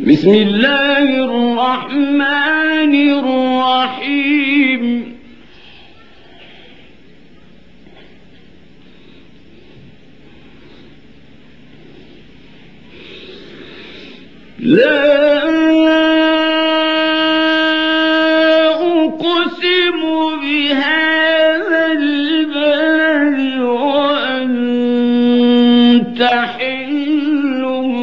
بسم الله الرحمن الرحيم لا أقسم بهذا البلد وأنت حل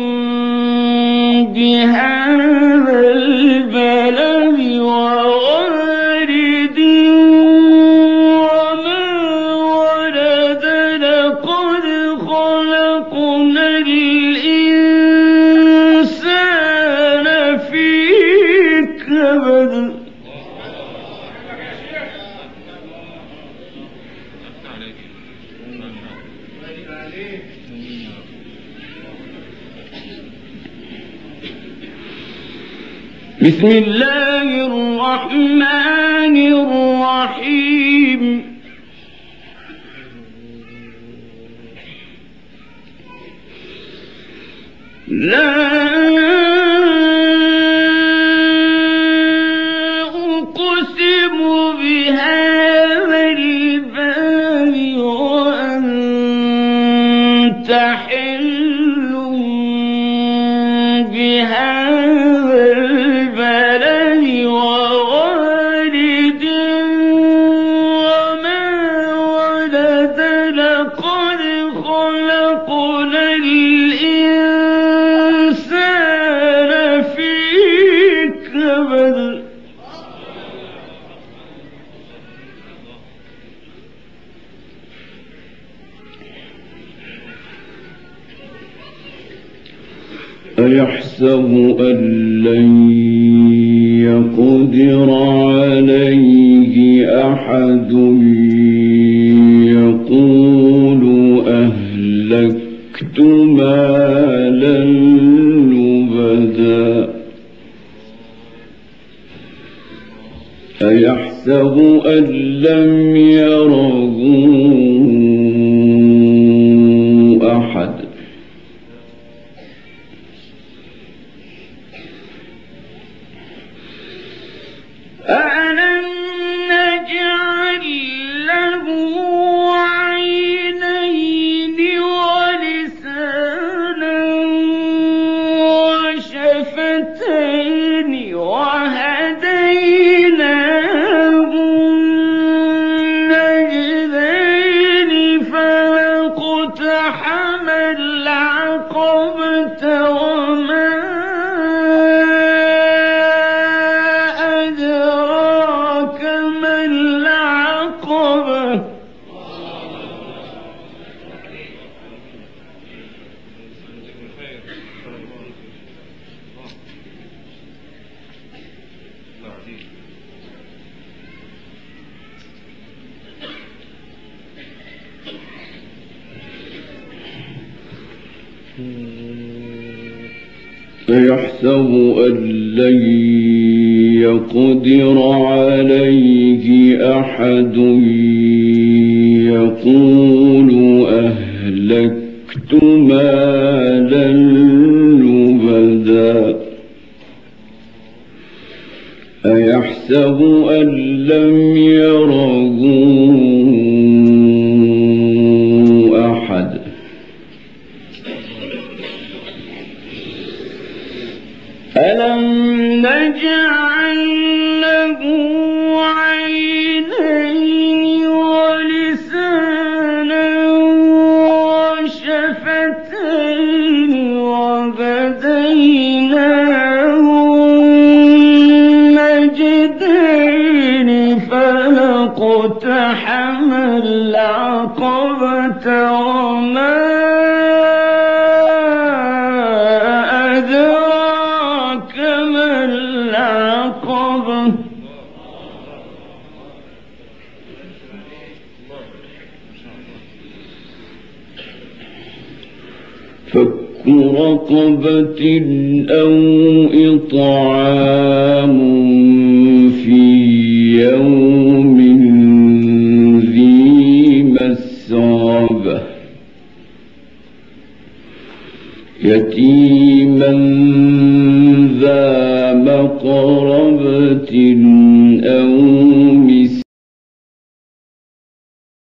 بهذا البلد ووالد وما ولد لقد خلقنا الإنسان في كبد بسم الله الرحمن الرحيم لا أقسم بهذا البلد وأنت حل بهذا البلد ووالد وما ولد لقد خلقنا الإنسان في كبد أيحسب أن لن يقدر عليه أحد يقول أهلكت مالا لبدا أيحسب أن لم يره أحد أَلَمْ نَجْعَل لَّهُ عَيْنَيْنِ وَلِسَانًا وَشَفَتَيْنِ وَهَدَيْنَاهُ النَّجْدَيْنِ فَلَاقْتَحَمَ الْعَقَبَةَ وَمَا أدراك ما العقبة أيحسب أن لن يقدر عليه أحد يقول أهلكت مالا لبدا أيحسب أن لم يره أحد ألم نجعل له عينين ولسانا وشفتين وهديناه النجدين فلاقتحم العقبة وما أدراك ما العقبة فك رقبة أو إطعام في يوم ذي مسغبة يتيما رقبة أو